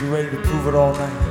You ready to prove it all night?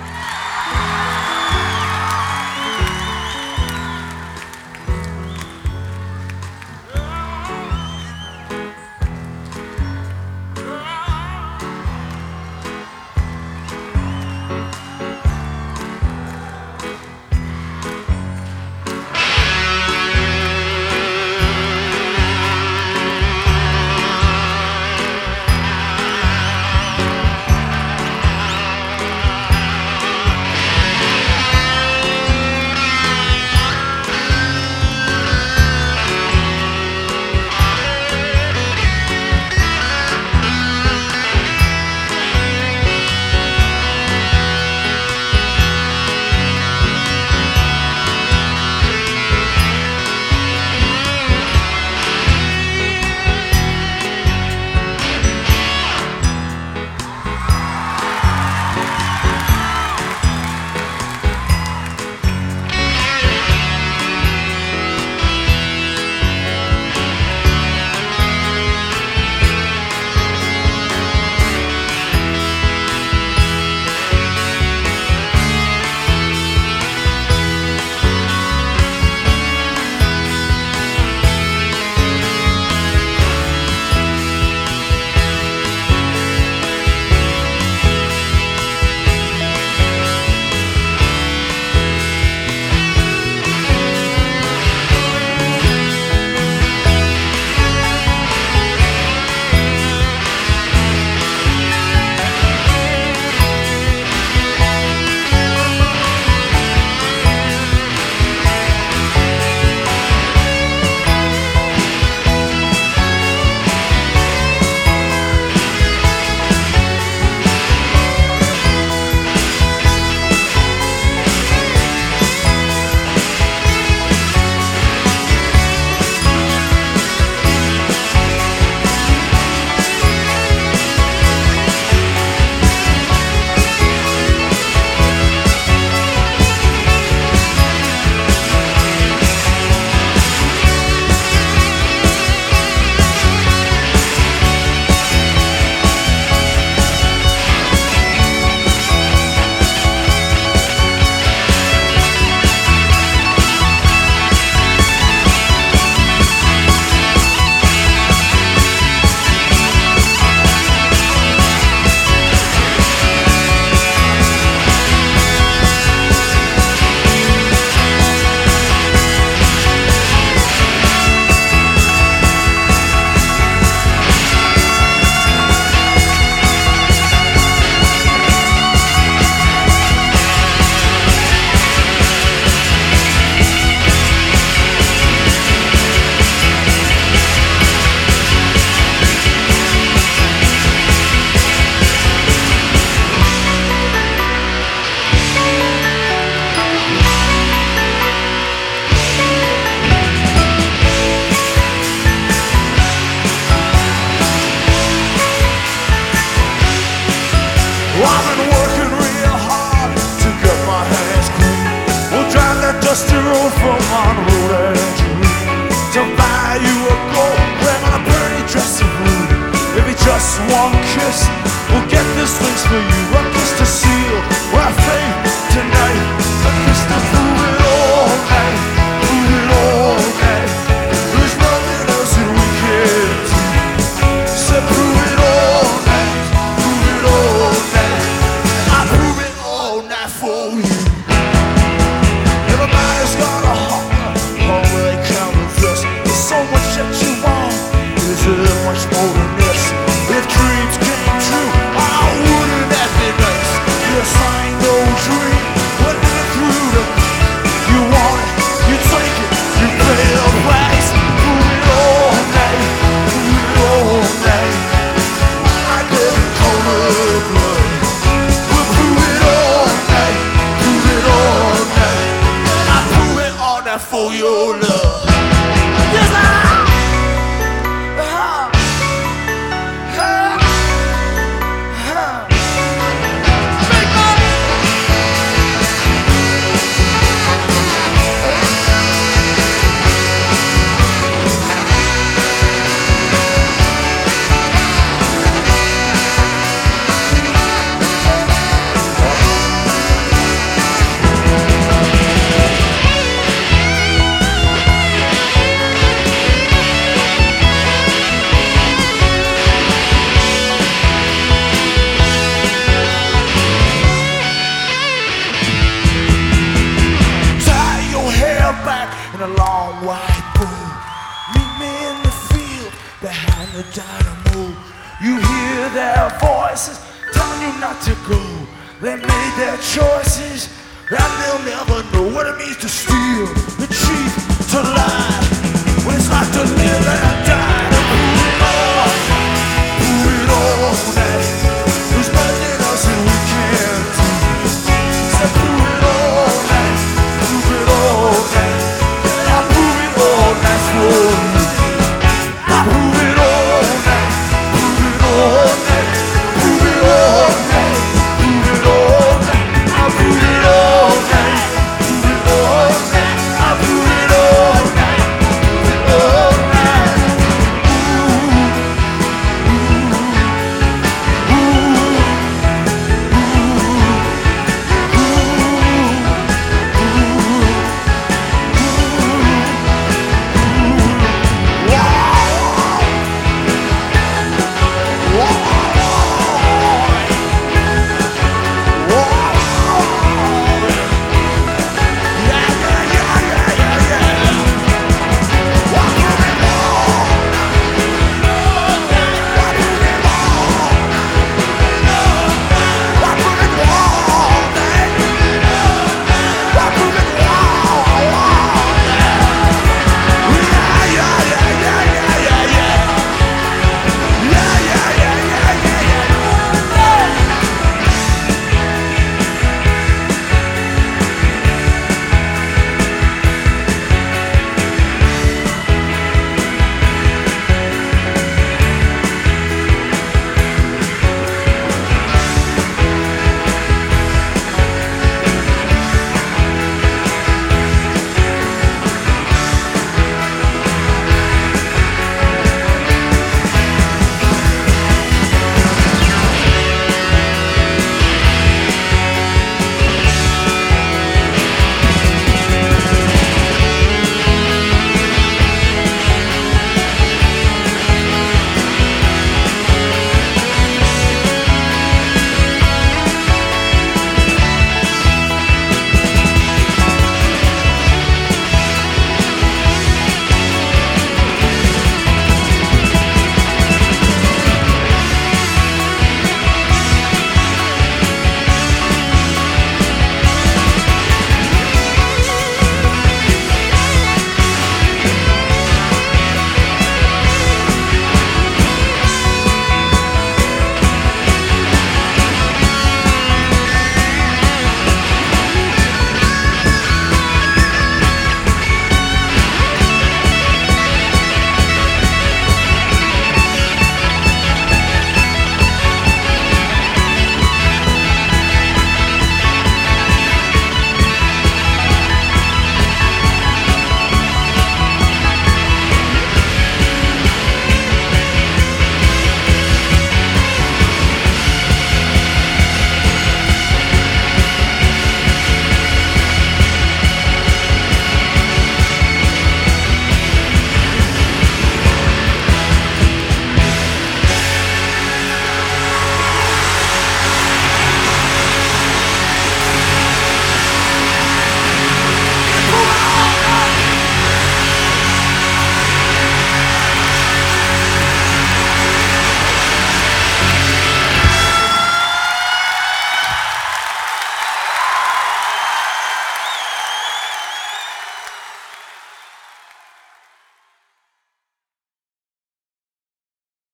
dusty road from Monroe to buy you a gold ring on a pretty dress of blue. Maybe just one kiss will get this things for you. A kiss to seal our fate tonight. A kiss to prove it all night. Prove it all night. There's nothing else that we can do. So prove it all night. Prove it all night. I prove it all night for you. Everybody's got a hunger, hunger they come with us. There's so much that you want. Is there much more than this? If dreams came true, oh, wouldn't that be nice? Yes, I ain't no dream, but living through the you want it, you take it, you pay the price. Prove it all night, prove it all night. I live in cold blood. We'll prove it all night, prove it all night. I prove it all night for your love. Yes, in a long white bull. Meet me in the field behind the dynamo. You hear their voices telling you not to go. They made their choices and they'll never know what it means to steal, to cheat, to lie. What it's like to live and die.